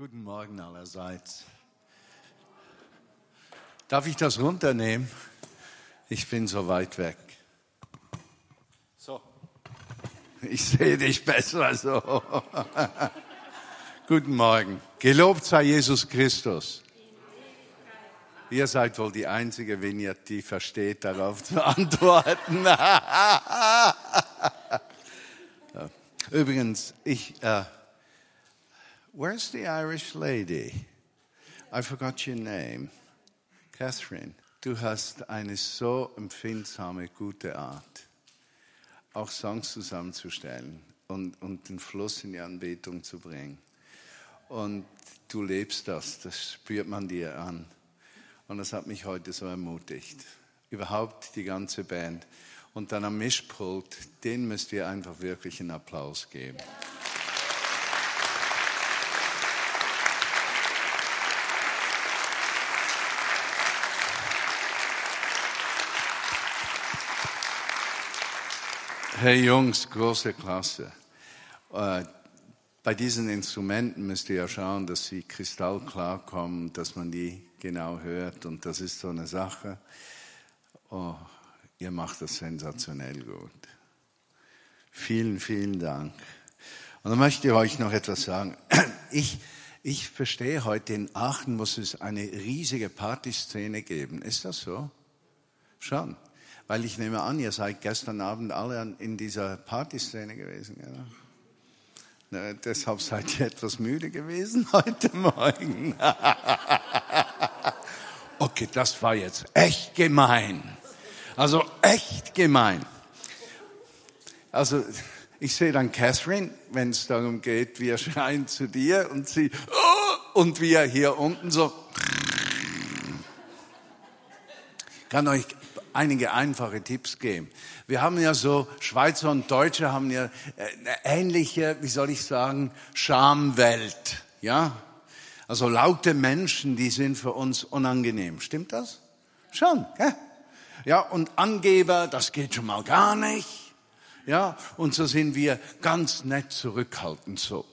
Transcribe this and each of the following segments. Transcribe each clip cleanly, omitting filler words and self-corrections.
Guten Morgen allerseits. Darf ich das runternehmen? Ich bin so weit weg. So. Ich sehe dich besser so. Guten Morgen. Gelobt sei Jesus Christus. Ihr seid wohl die einzige Vignette, die versteht, darauf zu antworten. Übrigens, where's the Irish lady? I forgot your name. Catherine, du hast eine so empfindsame, gute Art, auch Songs zusammenzustellen und den Fluss in die Anbetung zu bringen. Und du lebst das spürt man dir an. Und das hat mich heute so ermutigt. Überhaupt die ganze Band. Und dann am Mischpult, denen müsst ihr einfach wirklich einen Applaus geben. Hey Jungs, große Klasse. Bei diesen Instrumenten müsst ihr ja schauen, dass sie kristallklar kommen, dass man die genau hört. Und das ist so eine Sache. Oh, ihr macht das sensationell gut. Vielen, vielen Dank. Und dann möchte ich euch noch etwas sagen. Ich verstehe heute, in Aachen muss es eine riesige Partyszene geben. Ist das so? Schon. Weil ich nehme an, ihr seid gestern Abend alle in dieser Partyszene gewesen. Ja? Na, deshalb seid ihr etwas müde gewesen heute Morgen. Okay, das war jetzt echt gemein. Also echt gemein. Also ich sehe dann Catherine, wenn es darum geht, wir schreien zu dir und sie, oh, und wir hier unten so. Ich kann euch einige einfache Tipps geben. Wir haben ja so, Schweizer und Deutsche haben ja eine ähnliche, wie soll ich sagen, Schamwelt. Ja? Also laute Menschen, die sind für uns unangenehm. Stimmt das? Schon, gell? Ja, und Angeber, das geht schon mal gar nicht. Ja, und so sind wir ganz nett zurückhaltend so.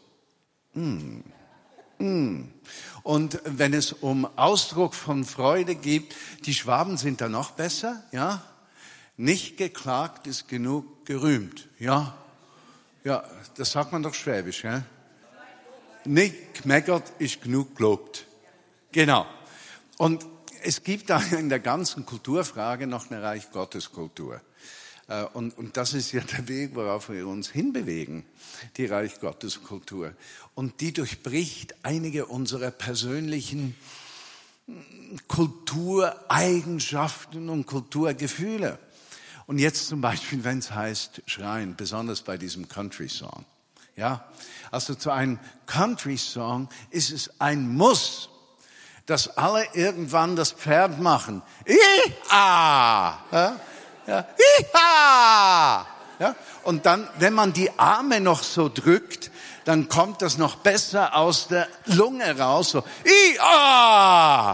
Und wenn es um Ausdruck von Freude geht, die Schwaben sind da noch besser, ja. Nicht geklagt ist genug gerühmt, ja. Ja, das sagt man doch Schwäbisch, ja. Nicht gemeckert ist genug gelobt. Genau. Und es gibt da in der ganzen Kulturfrage noch eine Reich Gottes Kultur. Und das ist ja der Weg, worauf wir uns hinbewegen, die Reich Gottes Kultur. Und die durchbricht einige unserer persönlichen Kultureigenschaften und Kulturgefühle. Und jetzt zum Beispiel, wenn es heißt schreien, besonders bei diesem Country-Song. Ja, also zu einem Country-Song ist es ein Muss, dass alle irgendwann das Pferd machen. Ja? Ja. Ja? Und dann, wenn man die Arme noch so drückt, dann kommt das noch besser aus der Lunge raus. So. Ja,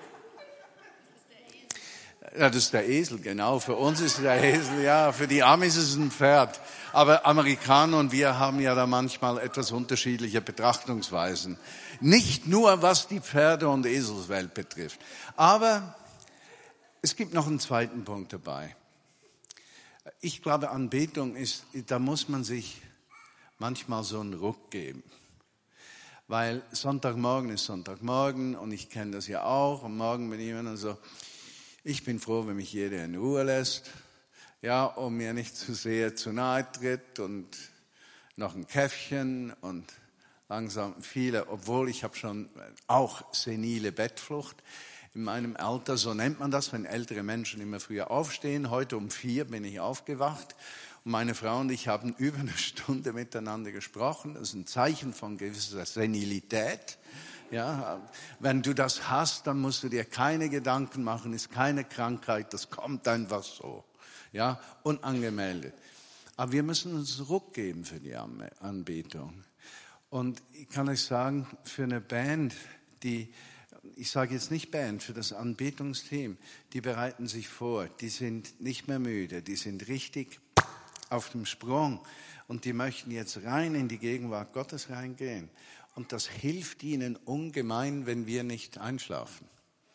das ist der Esel, genau. Für uns ist der Esel, ja. Für die Amis ist es ein Pferd. Aber Amerikaner und wir haben ja da manchmal etwas unterschiedliche Betrachtungsweisen. Nicht nur, was die Pferde- und Eselswelt betrifft. Aber es gibt noch einen zweiten Punkt dabei. Ich glaube, Anbetung ist, da muss man sich manchmal so einen Ruck geben. Weil Sonntagmorgen ist Sonntagmorgen und ich kenne das ja auch. Am Morgen bin ich immer so, ich bin froh, wenn mich jeder in Ruhe lässt. Ja, und mir nicht zu sehr zu nahe tritt und noch ein Käffchen und langsam viele, obwohl ich habe schon auch senile Bettflucht. In meinem Alter, so nennt man das, wenn ältere Menschen immer früher aufstehen. Heute um 4 bin ich aufgewacht und meine Frau und ich haben über eine Stunde miteinander gesprochen. Das ist ein Zeichen von gewisser Senilität. Ja, wenn du das hast, dann musst du dir keine Gedanken machen, ist keine Krankheit, das kommt einfach so. Ja, unangemeldet. Aber wir müssen uns Ruck geben für die Anbetung. Und ich kann euch sagen, für eine Band, ich sage jetzt nicht Band, für das Anbetungsteam, die bereiten sich vor, die sind nicht mehr müde, die sind richtig auf dem Sprung und die möchten jetzt rein in die Gegenwart Gottes reingehen. Und das hilft ihnen ungemein, wenn wir nicht einschlafen.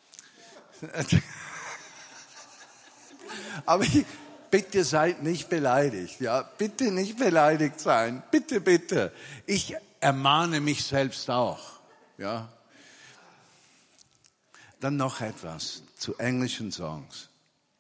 Aber bitte seid nicht beleidigt. Ja, bitte nicht beleidigt sein. Bitte, bitte. Ich ermahne mich selbst auch. Ja. Dann noch etwas zu englischen Songs.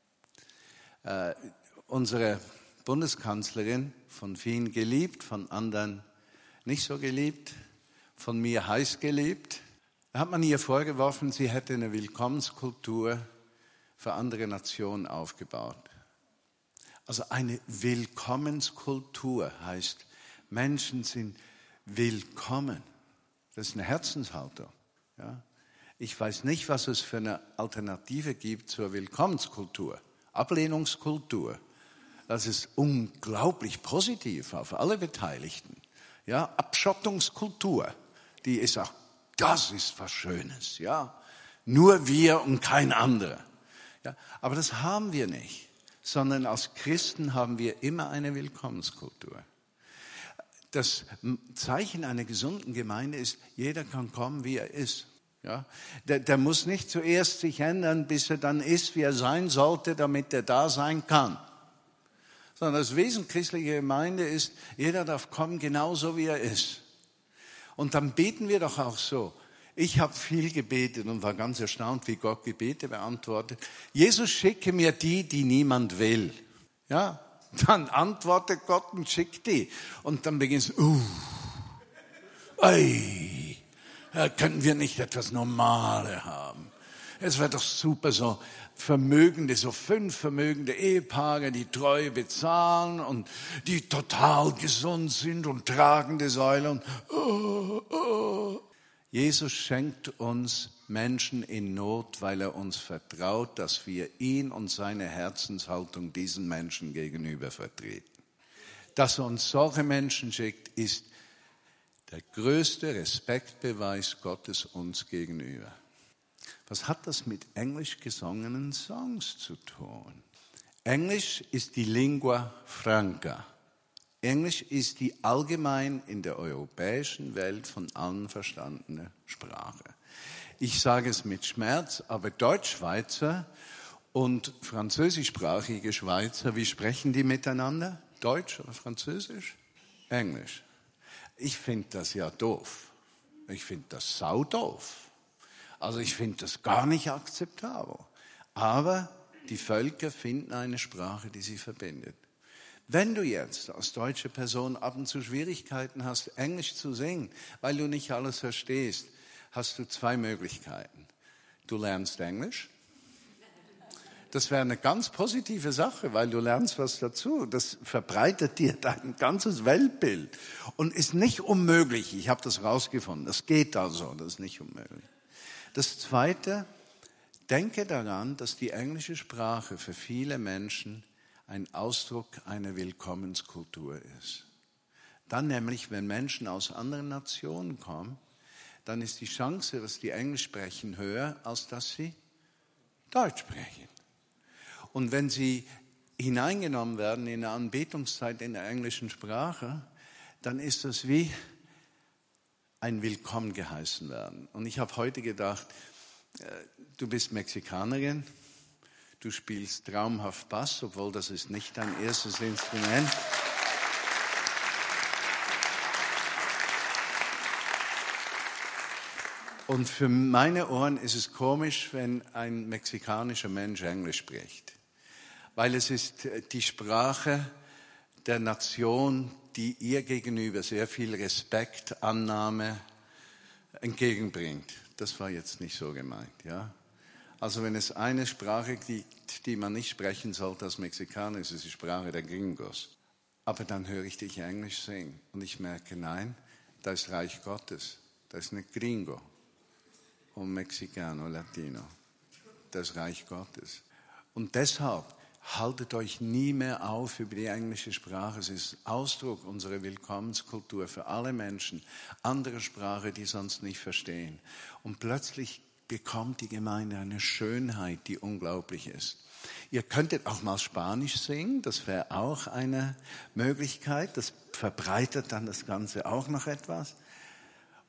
Unsere Bundeskanzlerin, von vielen geliebt, von anderen nicht so geliebt, von mir heiß geliebt, da hat man ihr vorgeworfen, sie hätte eine Willkommenskultur für andere Nationen aufgebaut. Also eine Willkommenskultur heißt, Menschen sind willkommen. Das ist eine Herzenshaltung. Ja? Ich weiß nicht, was es für eine Alternative gibt zur Willkommenskultur. Ablehnungskultur. Das ist unglaublich positiv auf alle Beteiligten. Ja, Abschottungskultur, die ist auch, das ist was Schönes. Ja, nur wir und kein anderer. Ja, aber das haben wir nicht, sondern als Christen haben wir immer eine Willkommenskultur. Das Zeichen einer gesunden Gemeinde ist, jeder kann kommen, wie er ist. Ja, der muss nicht zuerst sich ändern, bis er dann ist, wie er sein sollte, damit er da sein kann. Sondern das Wesen christlicher Gemeinde ist, jeder darf kommen, genauso wie er ist. Und dann beten wir doch auch so. Ich habe viel gebetet und war ganz erstaunt, wie Gott Gebete beantwortet. Jesus, schicke mir die niemand will. Ja, dann antwortet Gott und schickt die. Und dann beginnt könnten wir nicht etwas Normales haben? Es wäre doch super, so vermögende, so 5 vermögende Ehepaare, die treu bezahlen und die total gesund sind und tragende Säulen. Jesus schenkt uns Menschen in Not, weil er uns vertraut, dass wir ihn und seine Herzenshaltung diesen Menschen gegenüber vertreten. Dass er uns solche Menschen schickt, ist der größte Respektbeweis Gottes uns gegenüber. Was hat das mit englisch gesungenen Songs zu tun? Englisch ist die Lingua franca. Englisch ist die allgemein in der europäischen Welt von allen verstandene Sprache. Ich sage es mit Schmerz, aber Deutschschweizer und französischsprachige Schweizer, wie sprechen die miteinander? Deutsch oder Französisch? Englisch. Ich finde das ja doof. Ich finde das saudoof. Also ich finde das gar nicht akzeptabel. Aber die Völker finden eine Sprache, die sie verbindet. Wenn du jetzt als deutsche Person ab und zu Schwierigkeiten hast, Englisch zu singen, weil du nicht alles verstehst, hast du 2 Möglichkeiten. Du lernst Englisch. Das wäre eine ganz positive Sache, weil du lernst was dazu. Das verbreitet dir dein ganzes Weltbild und ist nicht unmöglich. Ich habe das rausgefunden. Das geht also, das ist nicht unmöglich. Das Zweite, denke daran, dass die englische Sprache für viele Menschen ein Ausdruck einer Willkommenskultur ist. Dann nämlich, wenn Menschen aus anderen Nationen kommen, dann ist die Chance, dass die Englisch sprechen, höher, als dass sie Deutsch sprechen. Und wenn sie hineingenommen werden in eine Anbetungszeit in der englischen Sprache, dann ist das wie ein Willkommen geheißen werden. Und ich habe heute gedacht, du bist Mexikanerin, du spielst traumhaft Bass, obwohl das ist nicht dein erstes Instrument. Und für meine Ohren ist es komisch, wenn ein mexikanischer Mensch Englisch spricht. Weil es ist die Sprache der Nation, die ihr gegenüber sehr viel Respekt, Annahme entgegenbringt. Das war jetzt nicht so gemeint, ja. Also wenn es eine Sprache gibt, die man nicht sprechen sollte als Mexikaner, ist es die Sprache der Gringos. Aber dann höre ich dich Englisch singen und ich merke, nein, da ist Reich Gottes, da ist nicht Gringo und Mexicano, Latino, das Reich Gottes. Und deshalb haltet euch nie mehr auf über die englische Sprache. Es ist Ausdruck unserer Willkommenskultur für alle Menschen, andere Sprache, die sonst nicht verstehen. Und plötzlich bekommt die Gemeinde eine Schönheit, die unglaublich ist. Ihr könntet auch mal Spanisch singen, das wäre auch eine Möglichkeit. Das verbreitet dann das Ganze auch noch etwas.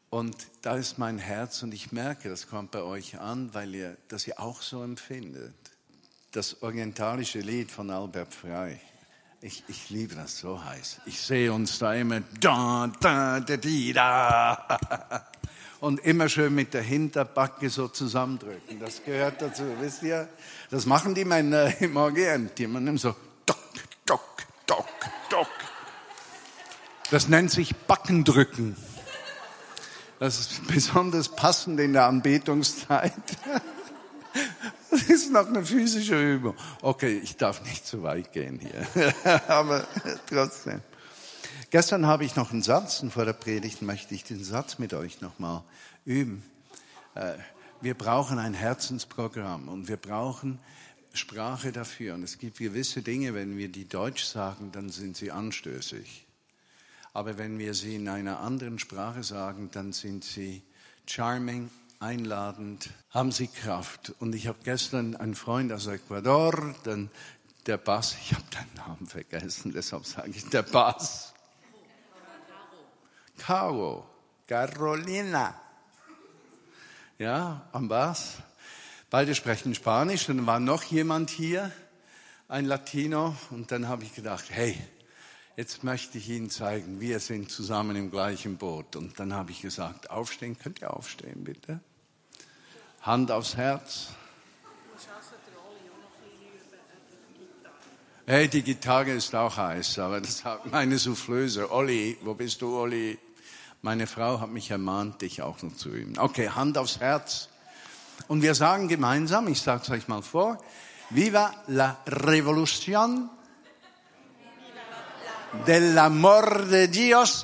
Und da ist mein Herz und ich merke, das kommt bei euch an, weil ihr das auch so empfindet. Das orientalische Lied von Albert Frey. Ich liebe das, so heiß. Ich sehe uns da immer da, da, da, da. Und immer schön mit der Hinterbacke so zusammendrücken. Das gehört dazu, wisst ihr? Das machen die Männer im Orient. Die machen so dock, dock, dock, dock. Das nennt sich Backendrücken. Das ist besonders passend in der Anbetungszeit. Das ist noch eine physische Übung. Okay, ich darf nicht zu weit gehen hier, aber trotzdem. Gestern habe ich noch einen Satz und vor der Predigt möchte ich den Satz mit euch nochmal üben. Wir brauchen ein Herzensprogramm und wir brauchen Sprache dafür. Und es gibt gewisse Dinge, wenn wir die Deutsch sagen, dann sind sie anstößig. Aber wenn wir sie in einer anderen Sprache sagen, dann sind sie charming, einladend, haben sie Kraft. Und ich habe gestern einen Freund aus Ecuador, der Bass, ich habe den Namen vergessen, deshalb sage ich der Bass. Carolina. Ja, am Bass. Beide sprechen Spanisch. Und dann war noch jemand hier, ein Latino. Und dann habe ich gedacht, hey, jetzt möchte ich Ihnen zeigen, wir sind zusammen im gleichen Boot. Und dann habe ich gesagt, aufstehen, könnt ihr aufstehen, bitte? Hand aufs Herz. Hey, die Gitarre ist auch heiß, aber das hat meine Soufflöse. Olli, wo bist du, Olli? Meine Frau hat mich ermahnt, dich auch noch zu üben. Okay, Hand aufs Herz. Und wir sagen gemeinsam, ich sage es euch mal vor, Viva la revolución del amor de Dios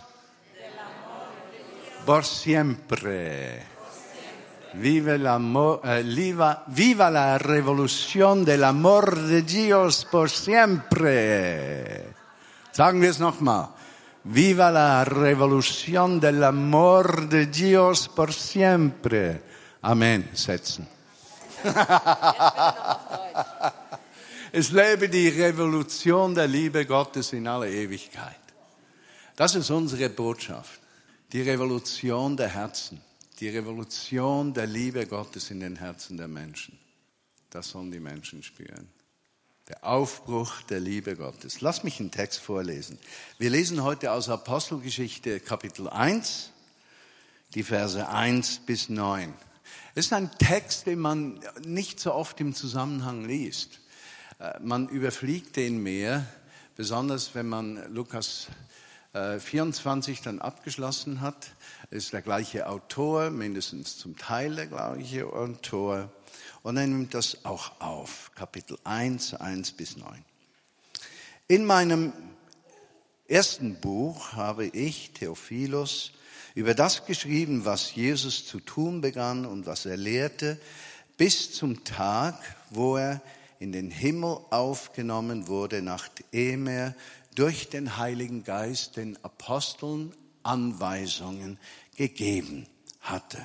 por siempre. Viva la revolución del amor de Dios por siempre. Sagen wir es nochmal. Viva la revolución del amor de Dios por siempre. Amen. Setzen. Es lebe die Revolution der Liebe Gottes in aller Ewigkeit. Das ist unsere Botschaft. Die Revolution der Herzen. Die Revolution der Liebe Gottes in den Herzen der Menschen. Das sollen die Menschen spüren. Der Aufbruch der Liebe Gottes. Lass mich einen Text vorlesen. Wir lesen heute aus Apostelgeschichte Kapitel 1, die Verse 1 bis 9. Es ist ein Text, den man nicht so oft im Zusammenhang liest. Man überfliegt den mehr, besonders wenn man Lukas 24 dann abgeschlossen hat. Es ist der gleiche Autor, mindestens zum Teil der gleiche Autor. Und er nimmt das auch auf, Kapitel 1, 1 bis 9. In meinem ersten Buch habe ich, Theophilus, über das geschrieben, was Jesus zu tun begann und was er lehrte, bis zum Tag, wo er in den Himmel aufgenommen wurde, nachdem er durch den Heiligen Geist den Aposteln Anweisungen gegeben hatte.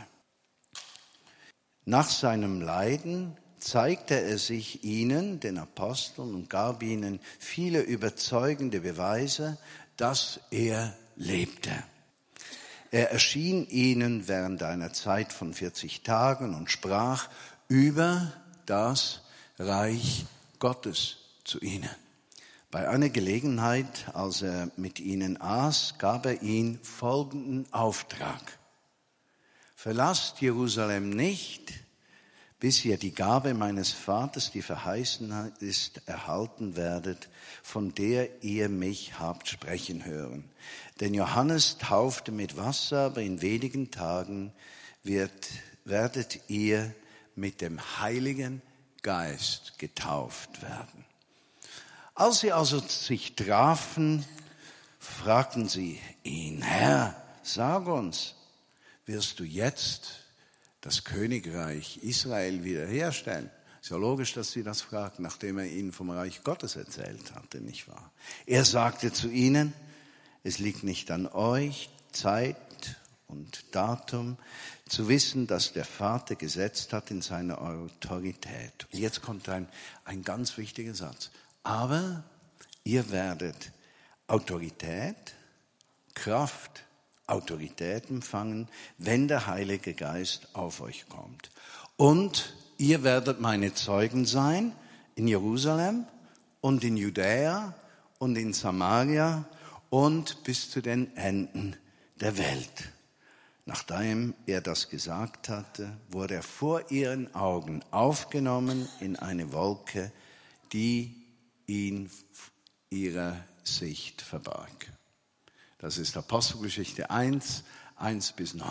Nach seinem Leiden zeigte er sich ihnen, den Aposteln, und gab ihnen viele überzeugende Beweise, dass er lebte. Er erschien ihnen während einer Zeit von 40 Tagen und sprach über das Reich Gottes zu ihnen. Bei einer Gelegenheit, als er mit ihnen aß, gab er ihnen folgenden Auftrag. Verlasst Jerusalem nicht, bis ihr die Gabe meines Vaters, die verheißen ist, erhalten werdet, von der ihr mich habt sprechen hören. Denn Johannes taufte mit Wasser, aber in wenigen Tagen werdet ihr mit dem Heiligen Geist getauft werden. Als sie also sich trafen, fragten sie ihn, Herr, sag uns, wirst du jetzt das Königreich Israel wiederherstellen? Ist ja logisch, dass sie das fragten, nachdem er ihnen vom Reich Gottes erzählt hatte, nicht wahr? Er sagte zu ihnen, es liegt nicht an euch, Zeit und Datum, zu wissen, dass der Vater gesetzt hat in seiner Autorität. Und jetzt kommt ein ganz wichtiger Satz. Aber ihr werdet Autorität, Kraft Autorität empfangen, wenn der Heilige Geist auf euch kommt. Und ihr werdet meine Zeugen sein in Jerusalem und in Judäa und in Samaria und bis zu den Enden der Welt. Nachdem er das gesagt hatte, wurde er vor ihren Augen aufgenommen in eine Wolke, die ihn ihrer Sicht verbarg. Das ist Apostelgeschichte 1, 1-9.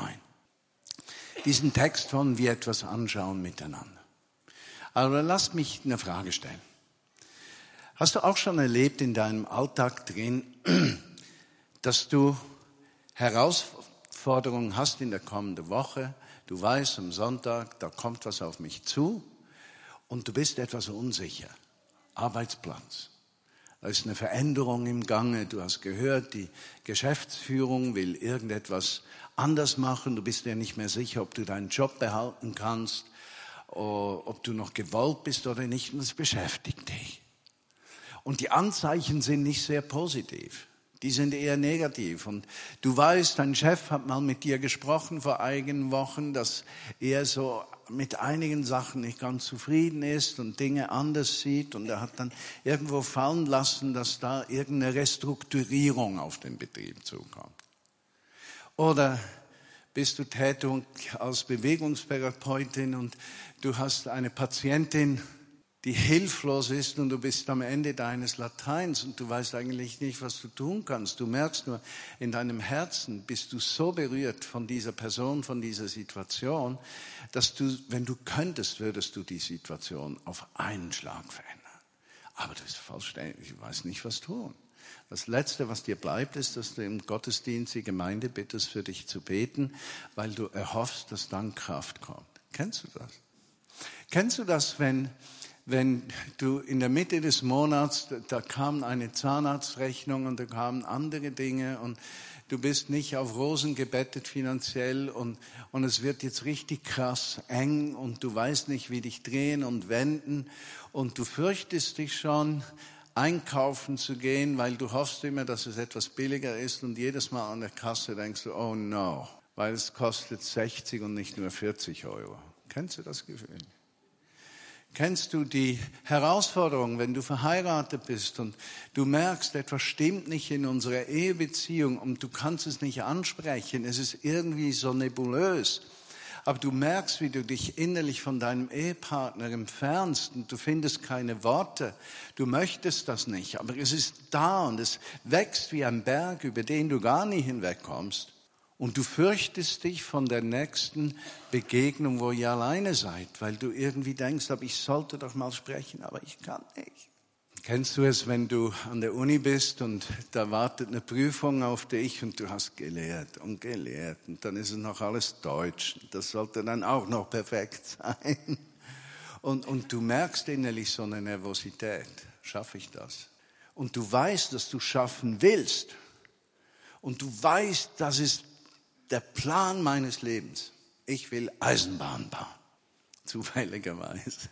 Diesen Text wollen wir etwas anschauen miteinander. Aber lasst mich eine Frage stellen. Hast du auch schon erlebt in deinem Alltag drin, dass du Herausforderungen hast in der kommenden Woche? Du weißt, am Sonntag, da kommt was auf mich zu und du bist etwas unsicher. Arbeitsplatz. Da ist eine Veränderung im Gange. Du hast gehört, die Geschäftsführung will irgendetwas anders machen. Du bist dir nicht mehr sicher, ob du deinen Job behalten kannst, ob du noch gewollt bist oder nicht. Und das beschäftigt dich. Und die Anzeichen sind nicht sehr positiv. Die sind eher negativ. Und du weißt, dein Chef hat mal mit dir gesprochen vor einigen Wochen, dass er so mit einigen Sachen nicht ganz zufrieden ist und Dinge anders sieht. Und er hat dann irgendwo fallen lassen, dass da irgendeine Restrukturierung auf den Betrieb zukommt. Oder bist du tätig als Bewegungstherapeutin und du hast eine Patientin, die hilflos ist und du bist am Ende deines Lateins und du weißt eigentlich nicht, was du tun kannst. Du merkst nur, in deinem Herzen bist du so berührt von dieser Person, von dieser Situation, dass du, wenn du könntest, würdest du die Situation auf einen Schlag verändern. Aber du bist vollständig, du weißt nicht, was tun. Das Letzte, was dir bleibt, ist, dass du im Gottesdienst die Gemeinde bittest, für dich zu beten, weil du erhoffst, dass dann Kraft kommt. Kennst du das? Kennst du das, wenn du in der Mitte des Monats, da kam eine Zahnarztrechnung und da kamen andere Dinge und du bist nicht auf Rosen gebettet finanziell und es wird jetzt richtig krass eng und du weißt nicht, wie dich drehen und wenden und du fürchtest dich schon, einkaufen zu gehen, weil du hoffst immer, dass es etwas billiger ist und jedes Mal an der Kasse denkst du, oh no, weil es kostet 60 und nicht nur 40 Euro. Kennst du das Gefühl? Kennst du die Herausforderung, wenn du verheiratet bist und du merkst, etwas stimmt nicht in unserer Ehebeziehung und du kannst es nicht ansprechen, es ist irgendwie so nebulös, aber du merkst, wie du dich innerlich von deinem Ehepartner entfernst und du findest keine Worte, du möchtest das nicht, aber es ist da und es wächst wie ein Berg, über den du gar nicht hinwegkommst. Und du fürchtest dich von der nächsten Begegnung, wo ihr alleine seid, weil du irgendwie denkst, aber ich sollte doch mal sprechen, aber ich kann nicht. Kennst du es, wenn du an der Uni bist und da wartet eine Prüfung auf dich und du hast gelehrt und dann ist es noch alles Deutsch. Das sollte dann auch noch perfekt sein. Und du merkst innerlich so eine Nervosität. Schaffe ich das? Und du weißt, dass du schaffen willst. Und du weißt, das ist der Plan meines Lebens. Ich will Eisenbahn bauen. Zufälligerweise.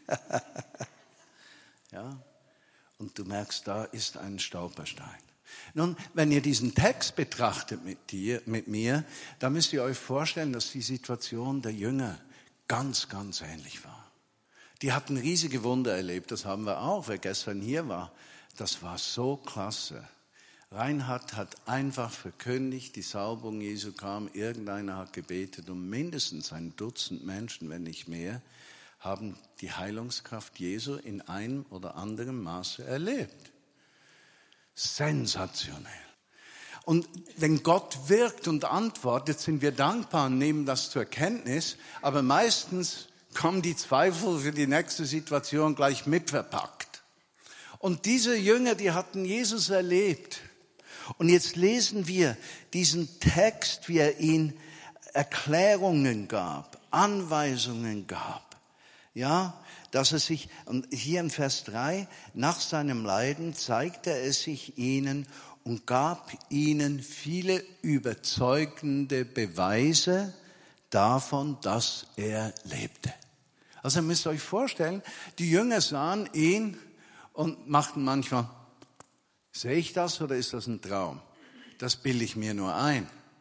Ja. Und du merkst, da ist ein Stolperstein. Nun, wenn ihr diesen Text betrachtet mit mir, dann müsst ihr euch vorstellen, dass die Situation der Jünger ganz, ganz ähnlich war. Die hatten riesige Wunder erlebt, das haben wir auch, wer gestern hier war. Das war so klasse. Reinhard hat einfach verkündigt, die Salbung Jesu kam, irgendeiner hat gebetet und mindestens ein Dutzend Menschen, wenn nicht mehr, haben die Heilungskraft Jesu in einem oder anderen Maße erlebt. Sensationell. Und wenn Gott wirkt und antwortet, sind wir dankbar und nehmen das zur Kenntnis, aber meistens kommen die Zweifel für die nächste Situation gleich mitverpackt. Und diese Jünger, die hatten Jesus erlebt. Und jetzt lesen wir diesen Text, wie er ihnen Erklärungen gab, Anweisungen gab. Ja, dass er sich, und hier in Vers 3, nach seinem Leiden zeigte er sich ihnen und gab ihnen viele überzeugende Beweise davon, dass er lebte. Also ihr müsst euch vorstellen, die Jünger sahen ihn und machten manchmal, sehe ich das oder ist das ein Traum? Das bilde ich mir nur ein.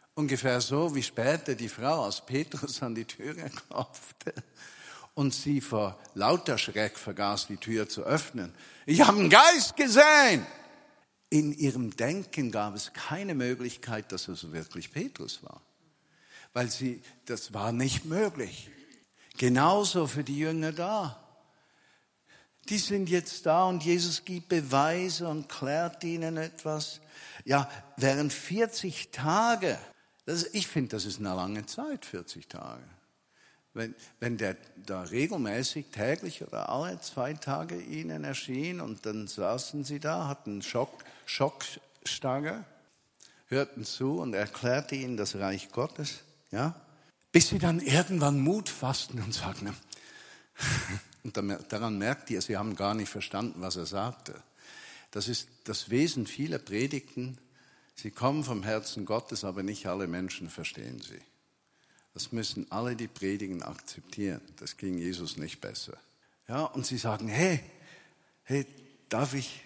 Ungefähr so wie später die Frau, als Petrus an die Türe klopfte und sie vor lauter Schreck vergaß, die Tür zu öffnen. Ich habe einen Geist gesehen. In ihrem Denken gab es keine Möglichkeit, dass es wirklich Petrus war. Weil das war nicht möglich. Genauso für die Jünger da. Die sind jetzt da und Jesus gibt Beweise und klärt ihnen etwas. Ja, während 40 Tage, ich finde, das ist eine lange Zeit, 40 Tage. Wenn der da regelmäßig, täglich oder alle 2 Tage ihnen erschien und dann saßen sie da, hatten Schockstarre, hörten zu und erklärte ihnen das Reich Gottes, ja, bis sie dann irgendwann Mut fassten und sagten, und daran merkt ihr, sie haben gar nicht verstanden, was er sagte. Das ist das Wesen vieler Predigten. Sie kommen vom Herzen Gottes, aber nicht alle Menschen verstehen sie. Das müssen alle, die predigen, akzeptieren. Das ging Jesus nicht besser. Ja, und sie sagen, hey, darf ich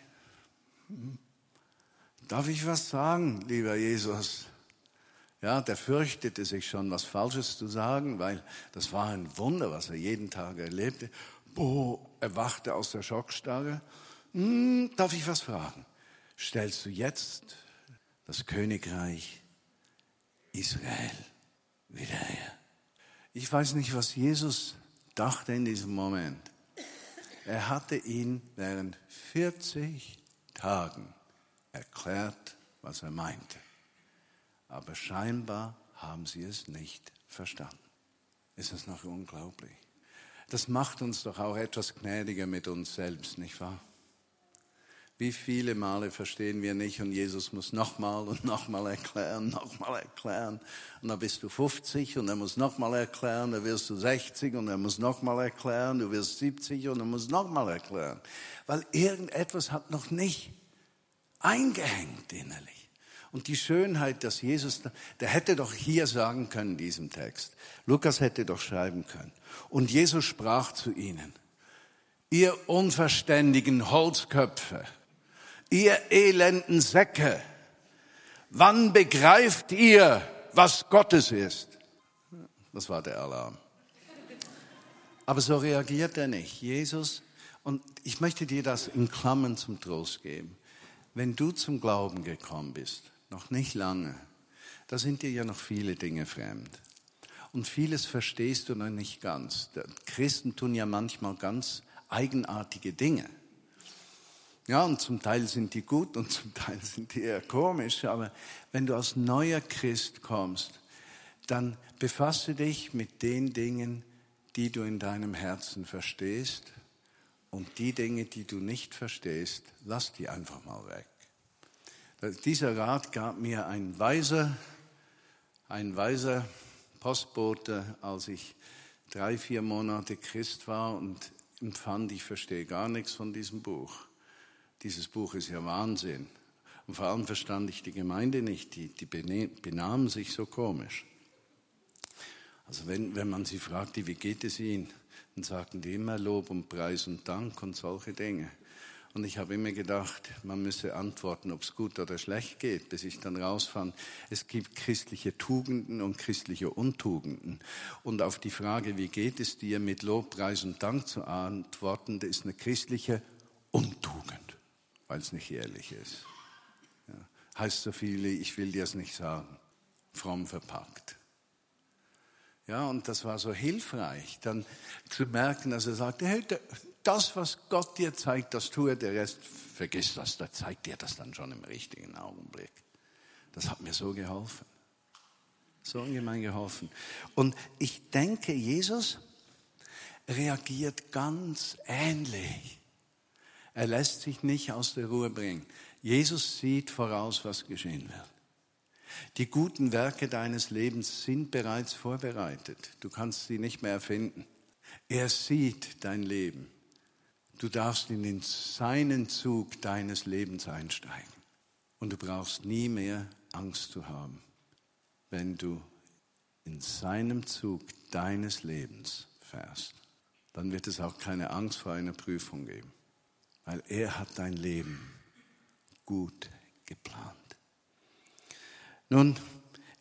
was sagen, lieber Jesus? Ja, der fürchtete sich schon, was Falsches zu sagen, weil das war ein Wunder, was er jeden Tag erlebte. Er wachte aus der Schockstarre. Darf ich was fragen? Stellst du jetzt das Königreich Israel wieder her? Ich weiß nicht, was Jesus dachte in diesem Moment. Er hatte ihn während 40 Tagen erklärt, was er meinte. Aber scheinbar haben sie es nicht verstanden. Ist das noch unglaublich? Das macht uns doch auch etwas gnädiger mit uns selbst, nicht wahr? Wie viele Male verstehen wir nicht und Jesus muss nochmal und nochmal erklären. Und dann bist du 50 und er muss nochmal erklären, dann wirst du 60 und er muss nochmal erklären, du wirst 70 und er muss nochmal erklären. Weil irgendetwas hat noch nicht eingehängt innerlich. Und die Schönheit, dass Jesus, der hätte doch hier sagen können, diesem Text. Lukas hätte doch schreiben können. Und Jesus sprach zu ihnen, ihr unverständigen Holzköpfe, ihr elenden Säcke, wann begreift ihr, was Gottes ist? Das war der Alarm. Aber so reagiert er nicht. Jesus, und ich möchte dir das in Klammern zum Trost geben. Wenn du zum Glauben gekommen bist, noch nicht lange, da sind dir ja noch viele Dinge fremd. Und vieles verstehst du noch nicht ganz. Christen tun ja manchmal ganz eigenartige Dinge. Ja, und zum Teil sind die gut und zum Teil sind die eher komisch. Aber wenn du als neuer Christ kommst, dann befasse dich mit den Dingen, die du in deinem Herzen verstehst. Und die Dinge, die du nicht verstehst, lass die einfach mal weg. Dieser Rat gab mir ein weiser Postbote, als ich 3-4 Monate Christ war und empfand, ich verstehe gar nichts von diesem Buch. Dieses Buch ist ja Wahnsinn. Und vor allem verstand ich die Gemeinde nicht, die benahmen sich so komisch. Also wenn man sie fragte, wie geht es ihnen, dann sagten die immer Lob und Preis und Dank und solche Dinge. Und ich habe immer gedacht, man müsse antworten, ob es gut oder schlecht geht, bis ich dann rausfand, es gibt christliche Tugenden und christliche Untugenden. Und auf die Frage, wie geht es dir, mit Lob, Preis und Dank zu antworten, das ist eine christliche Untugend, weil es nicht ehrlich ist. Ja. Heißt so viel, ich will dir es nicht sagen, fromm verpackt. Ja, und das war so hilfreich, dann zu merken, dass er sagte, hey, das, was Gott dir zeigt, das tue, der Rest, vergiss das, der zeigt dir das dann schon im richtigen Augenblick. Das hat mir so geholfen. So ungemein geholfen. Und ich denke, Jesus reagiert ganz ähnlich. Er lässt sich nicht aus der Ruhe bringen. Jesus sieht voraus, was geschehen wird. Die guten Werke deines Lebens sind bereits vorbereitet. Du kannst sie nicht mehr erfinden. Er sieht dein Leben. Du darfst in seinen Zug deines Lebens einsteigen. Und du brauchst nie mehr Angst zu haben, wenn du in seinem Zug deines Lebens fährst. Dann wird es auch keine Angst vor einer Prüfung geben, weil er hat dein Leben gut geplant. Nun,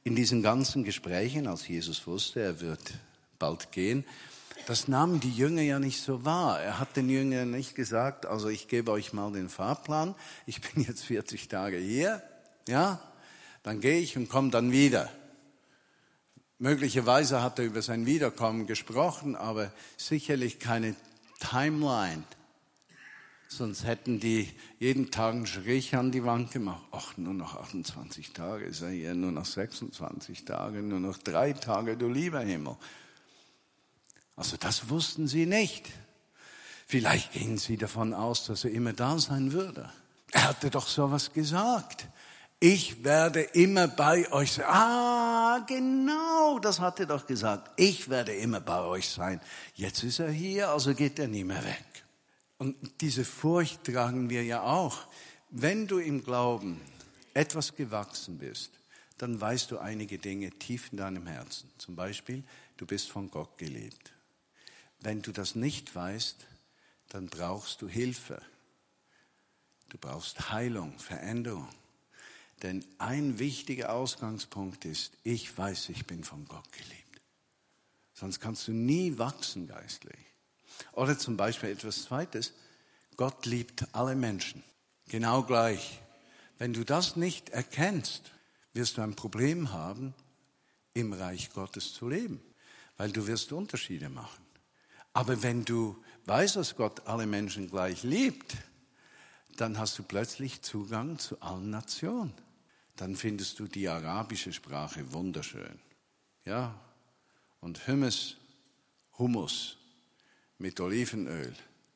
in diesen ganzen Gesprächen, als Jesus wusste, er wird bald gehen, das nahmen die Jünger ja nicht so wahr. Er hat den Jüngern nicht gesagt, also ich gebe euch mal den Fahrplan, ich bin jetzt 40 Tage hier, ja, dann gehe ich und komme dann wieder. Möglicherweise hat er über sein Wiederkommen gesprochen, aber sicherlich keine Timeline. Sonst hätten die jeden Tag einen Strich an die Wand gemacht. Ach, nur noch 28 Tage, ist er hier, nur noch 26 Tage, nur noch 3 Tage, du lieber Himmel. Also das wussten sie nicht. Vielleicht gingen sie davon aus, dass er immer da sein würde. Er hatte doch sowas gesagt. Ich werde immer bei euch sein. Ah, genau, das hat er doch gesagt. Ich werde immer bei euch sein. Jetzt ist er hier, also geht er nie mehr weg. Und diese Furcht tragen wir ja auch. Wenn du im Glauben etwas gewachsen bist, dann weißt du einige Dinge tief in deinem Herzen. Zum Beispiel, du bist von Gott geliebt. Wenn du das nicht weißt, dann brauchst du Hilfe. Du brauchst Heilung, Veränderung. Denn ein wichtiger Ausgangspunkt ist, ich weiß, ich bin von Gott geliebt. Sonst kannst du nie wachsen geistlich. Oder zum Beispiel etwas Zweites, Gott liebt alle Menschen, genau gleich. Wenn du das nicht erkennst, wirst du ein Problem haben, im Reich Gottes zu leben, weil du wirst Unterschiede machen. Aber wenn du weißt, dass Gott alle Menschen gleich liebt, dann hast du plötzlich Zugang zu allen Nationen. Dann findest du die arabische Sprache wunderschön. Ja, und Hummus mit Olivenöl.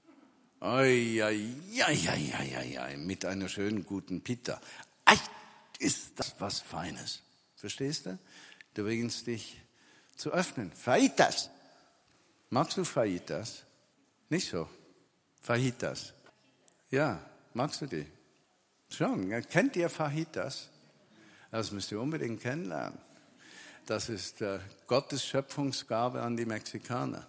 Mit einer schönen guten Pita. Ist das was Feines. Verstehst du? Du beginnst dich zu öffnen. Fajitas. Magst du Fajitas? Nicht so. Fajitas. Ja, magst du die? Schon. Kennt ihr Fajitas? Das müsst ihr unbedingt kennenlernen. Das ist Gottes Schöpfungsgabe an die Mexikaner.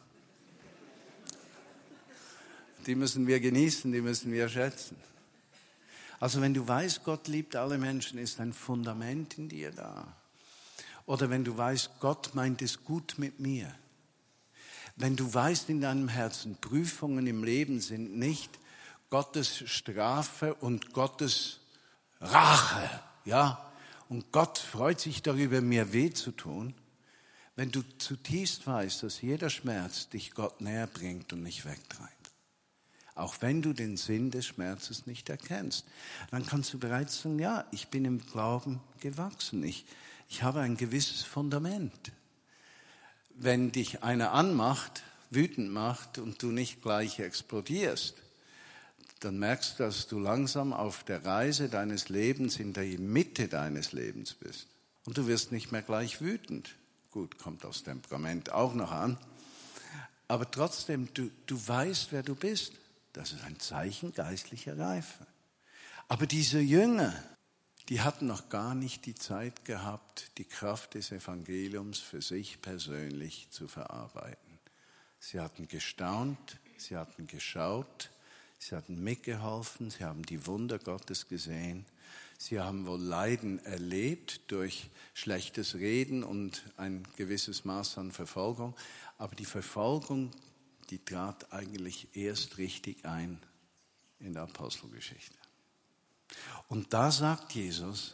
Die müssen wir genießen, die müssen wir schätzen. Also wenn du weißt, Gott liebt alle Menschen, ist ein Fundament in dir da. Oder wenn du weißt, Gott meint es gut mit mir. Wenn du weißt in deinem Herzen, Prüfungen im Leben sind nicht Gottes Strafe und Gottes Rache, ja? Und Gott freut sich darüber, mir weh zu tun. Wenn du zutiefst weißt, dass jeder Schmerz dich Gott näher bringt und nicht wegtreibt. Auch wenn du den Sinn des Schmerzes nicht erkennst, dann kannst du bereits sagen, ja, ich bin im Glauben gewachsen. Ich habe ein gewisses Fundament. Wenn dich einer anmacht, wütend macht und du nicht gleich explodierst, dann merkst du, dass du langsam auf der Reise deines Lebens in der Mitte deines Lebens bist. Und du wirst nicht mehr gleich wütend. Gut, kommt aufs Temperament auch noch an. Aber trotzdem, du weißt, wer du bist. Das ist ein Zeichen geistlicher Reife. Aber diese Jünger, die hatten noch gar nicht die Zeit gehabt, die Kraft des Evangeliums für sich persönlich zu verarbeiten. Sie hatten gestaunt, sie hatten geschaut, sie hatten mitgeholfen, sie haben die Wunder Gottes gesehen. Sie haben wohl Leiden erlebt durch schlechtes Reden und ein gewisses Maß an Verfolgung. Aber die Verfolgung, die trat eigentlich erst richtig ein in der Apostelgeschichte. Und da sagt Jesus,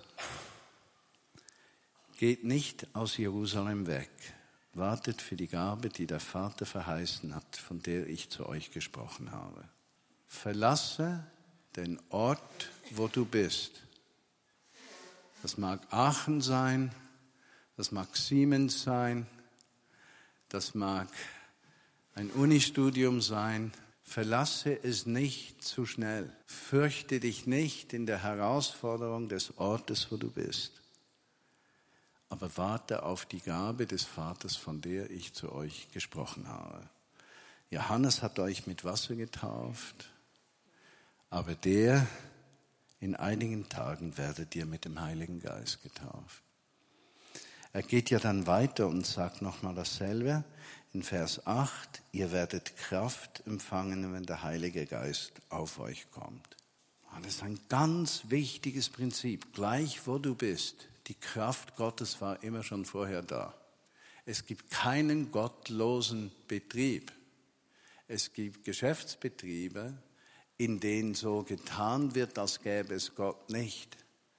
geht nicht aus Jerusalem weg, wartet für die Gabe, die der Vater verheißen hat, von der ich zu euch gesprochen habe. Verlasse den Ort, wo du bist. Das mag Aachen sein, das mag Siemens sein, das mag ein Unistudium sein. Verlasse es nicht zu schnell. Fürchte dich nicht in der Herausforderung des Ortes, wo du bist. Aber warte auf die Gabe des Vaters, von der ich zu euch gesprochen habe. Johannes hat euch mit Wasser getauft, aber in einigen Tagen werdet ihr mit dem Heiligen Geist getauft. Er geht ja dann weiter und sagt nochmal dasselbe. In Vers 8, ihr werdet Kraft empfangen, wenn der Heilige Geist auf euch kommt. Das ist ein ganz wichtiges Prinzip. Gleich wo du bist, Die Kraft Gottes war immer schon vorher da. Es gibt keinen gottlosen Betrieb. Es gibt Geschäftsbetriebe, in denen so getan wird, als gäbe es Gott nicht.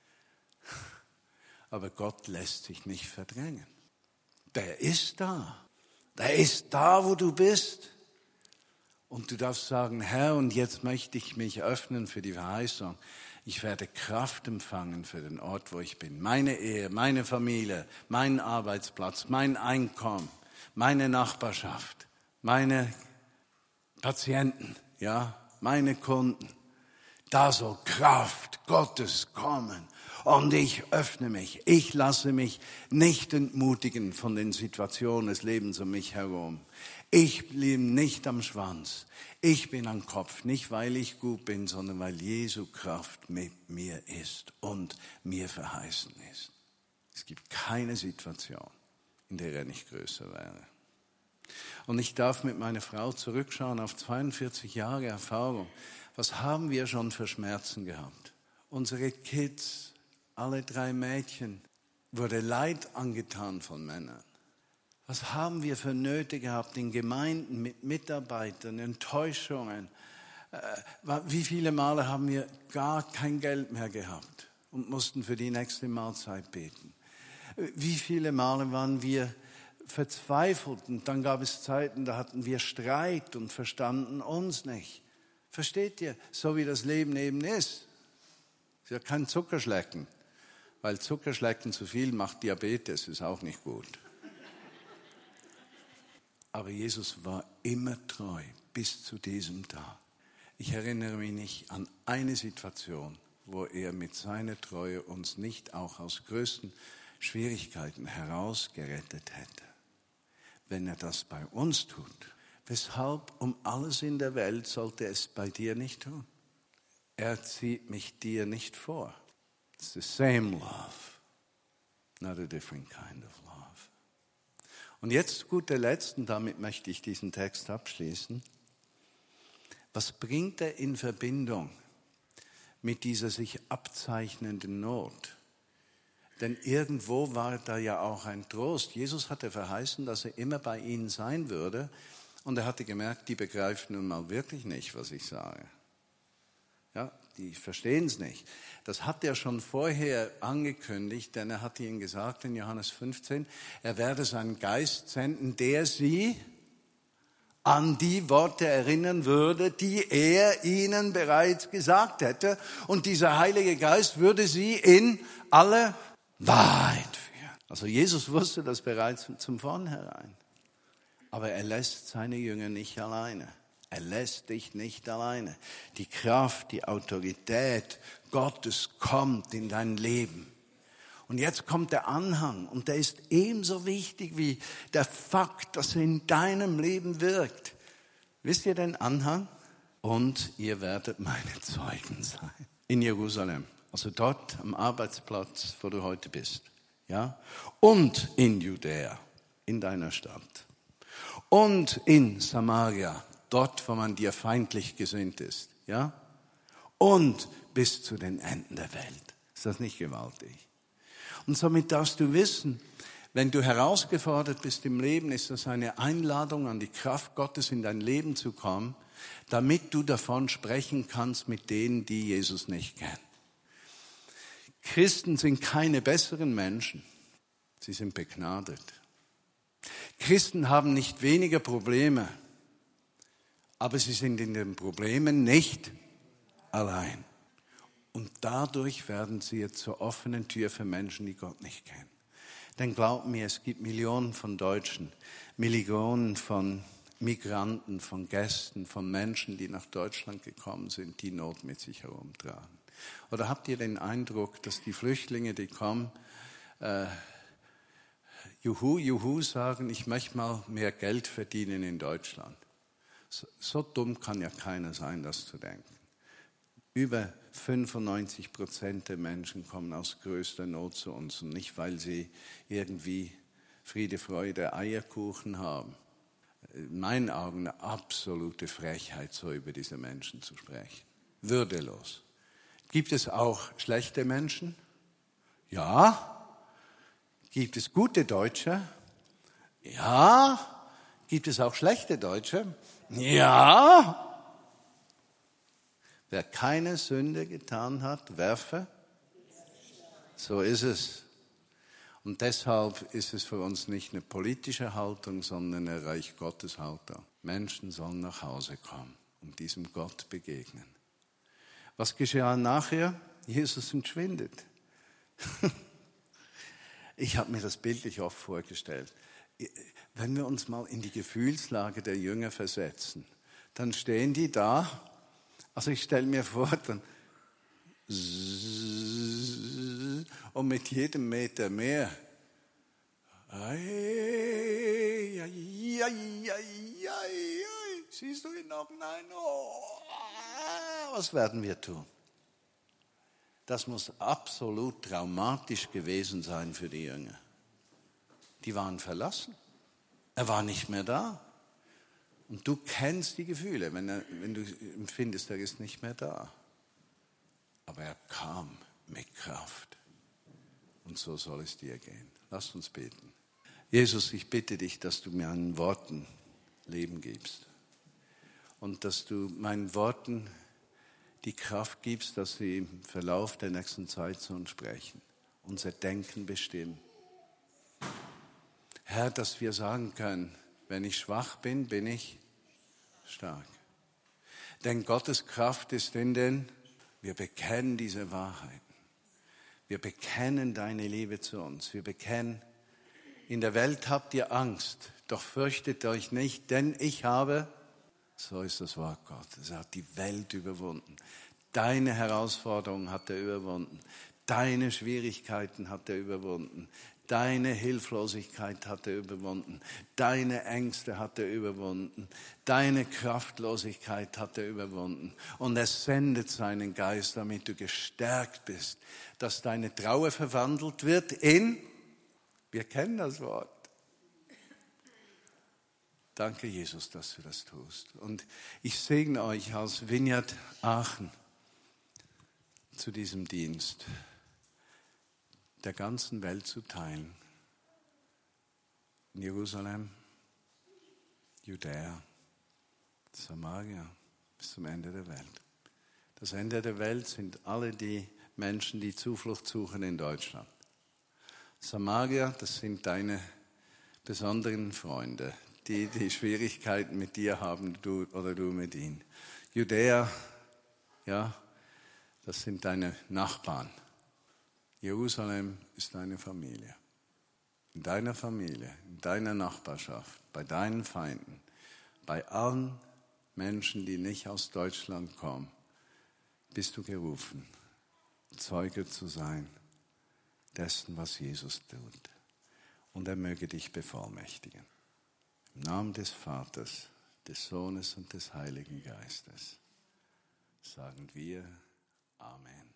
Aber Gott lässt sich nicht verdrängen. Der ist da. Der ist da, wo du bist. Und du darfst sagen, Herr, und jetzt möchte ich mich öffnen für die Verheißung. Ich werde Kraft empfangen für den Ort, wo ich bin. Meine Ehe, meine Familie, mein Arbeitsplatz, mein Einkommen, meine Nachbarschaft, meine Patienten, ja, meine Kunden. Da soll Kraft Gottes kommen. Und ich öffne mich. Ich lasse mich nicht entmutigen von den Situationen des Lebens um mich herum. Ich bin nicht am Schwanz. Ich bin am Kopf. Nicht, weil ich gut bin, sondern weil Jesu Kraft mit mir ist und mir verheißen ist. Es gibt keine Situation, in der er nicht größer wäre. Und ich darf mit meiner Frau zurückschauen auf 42 Jahre Erfahrung. Was haben wir schon für Schmerzen gehabt? Unsere Kids, alle 3 Mädchen, wurde Leid angetan von Männern. Was haben wir für Nöte gehabt in Gemeinden mit Mitarbeitern, Enttäuschungen? Wie viele Male haben wir gar kein Geld mehr gehabt und mussten für die nächste Mahlzeit beten? Wie viele Male waren wir verzweifelt und dann gab es Zeiten, da hatten wir Streit und verstanden uns nicht. Versteht ihr? So wie das Leben eben ist. Es ist ja kein Zuckerschlecken, weil Zuckerschlecken zu viel macht Diabetes, ist auch nicht gut. Aber Jesus war immer treu bis zu diesem Tag. Ich erinnere mich nicht an eine Situation, wo er mit seiner Treue uns nicht auch aus größten Schwierigkeiten herausgerettet hätte. Wenn er das bei uns tut, weshalb um alles in der Welt sollte es bei dir nicht tun? Er zieht mich dir nicht vor. It's the same love, not a different kind of love. Und jetzt guter Letzt, und damit möchte ich diesen Text abschließen. Was bringt er in Verbindung mit dieser sich abzeichnenden Not? Denn irgendwo war da ja auch ein Trost. Jesus hatte verheißen, dass er immer bei ihnen sein würde. Und er hatte gemerkt, die begreifen nun mal wirklich nicht, was ich sage. Ja, die verstehen es nicht. Das hat er schon vorher angekündigt, denn er hat ihnen gesagt in Johannes 15, er werde seinen Geist senden, der sie an die Worte erinnern würde, die er ihnen bereits gesagt hätte. Und dieser Heilige Geist würde sie in alle Wahrheit führen. Also Jesus wusste das bereits zum Vornherein. Aber er lässt seine Jünger nicht alleine. Er lässt dich nicht alleine. Die Kraft, die Autorität Gottes kommt in dein Leben. Und jetzt kommt der Anhang und der ist ebenso wichtig wie der Fakt, dass er in deinem Leben wirkt. Wisst ihr den Anhang? Und ihr werdet meine Zeugen sein. In Jerusalem, also dort am Arbeitsplatz, wo du heute bist. Ja? Und in Judäa, in deiner Stadt. Und in Samaria, dort, wo man dir feindlich gesinnt ist. Ja? Und bis zu den Enden der Welt. Ist das nicht gewaltig? Und somit darfst du wissen, wenn du herausgefordert bist im Leben, ist das eine Einladung an die Kraft Gottes in dein Leben zu kommen, damit du davon sprechen kannst mit denen, die Jesus nicht kennen. Christen sind keine besseren Menschen, sie sind begnadet. Christen haben nicht weniger Probleme, aber sie sind in den Problemen nicht allein. Und dadurch werden sie jetzt zur offenen Tür für Menschen, die Gott nicht kennen. Denn glaub mir, es gibt Millionen von Deutschen, Millionen von Migranten, von Gästen, von Menschen, die nach Deutschland gekommen sind, die Not mit sich herumtragen. Oder habt ihr den Eindruck, dass die Flüchtlinge, die kommen, Juhu, Juhu sagen, ich möchte mal mehr Geld verdienen in Deutschland? So dumm kann ja keiner sein, das zu denken. Über 95% der Menschen kommen aus größter Not zu uns und nicht, weil sie irgendwie Friede, Freude, Eierkuchen haben. In meinen Augen eine absolute Frechheit, so über diese Menschen zu sprechen. Würdelos. Gibt es auch schlechte Menschen? Ja, Gibt es gute Deutsche? Ja. Gibt es auch schlechte Deutsche? Ja. Wer keine Sünde getan hat, werfe. So ist es. Und deshalb ist es für uns nicht eine politische Haltung, sondern eine Reich Gottes Haltung. Menschen sollen nach Hause kommen und diesem Gott begegnen. Was geschah nachher? Jesus entschwindet. Ich habe mir das bildlich oft vorgestellt. Wenn wir uns mal in die Gefühlslage der Jünger versetzen, dann stehen die da. Also ich stelle mir vor, dann und mit jedem Meter mehr. Siehst du ihn noch? Nein. Oh. Was werden wir tun? Das muss absolut traumatisch gewesen sein für die Jünger. Die waren verlassen. Er war nicht mehr da. Und du kennst die Gefühle, wenn du empfindest, er ist nicht mehr da. Aber er kam mit Kraft. Und so soll es dir gehen. Lass uns beten. Jesus, ich bitte dich, dass du meinen Worten Leben gibst. Und dass du meinen Worten die Kraft gibst, dass sie im Verlauf der nächsten Zeit zu uns sprechen. Unser Denken bestimmen. Herr, dass wir sagen können, wenn ich schwach bin, bin ich stark. Denn Gottes Kraft ist in den, wir bekennen diese Wahrheiten. Wir bekennen deine Liebe zu uns. Wir bekennen, in der Welt habt ihr Angst, doch fürchtet euch nicht, denn ich habe, so ist das Wort Gottes, er hat die Welt überwunden. Deine Herausforderungen hat er überwunden. Deine Schwierigkeiten hat er überwunden. Deine Hilflosigkeit hat er überwunden. Deine Ängste hat er überwunden. Deine Kraftlosigkeit hat er überwunden. Und er sendet seinen Geist, damit du gestärkt bist, dass deine Trauer verwandelt wird in, wir kennen das Wort. Danke, Jesus, dass du das tust. Und ich segne euch als Vineyard Aachen zu diesem Dienst, der ganzen Welt zu teilen. In Jerusalem, Judäa, Samaria, bis zum Ende der Welt. Das Ende der Welt sind alle die Menschen, die Zuflucht suchen in Deutschland. Samaria, das sind deine besonderen Freunde, die die Schwierigkeiten mit dir haben, du mit ihnen. Judäa, ja, das sind deine Nachbarn. Jerusalem ist deine Familie. In deiner Familie, in deiner Nachbarschaft, bei deinen Feinden, bei allen Menschen, die nicht aus Deutschland kommen, bist du gerufen, Zeuge zu sein dessen, was Jesus tut. Und er möge dich bevollmächtigen. Im Namen des Vaters, des Sohnes und des Heiligen Geistes sagen wir Amen.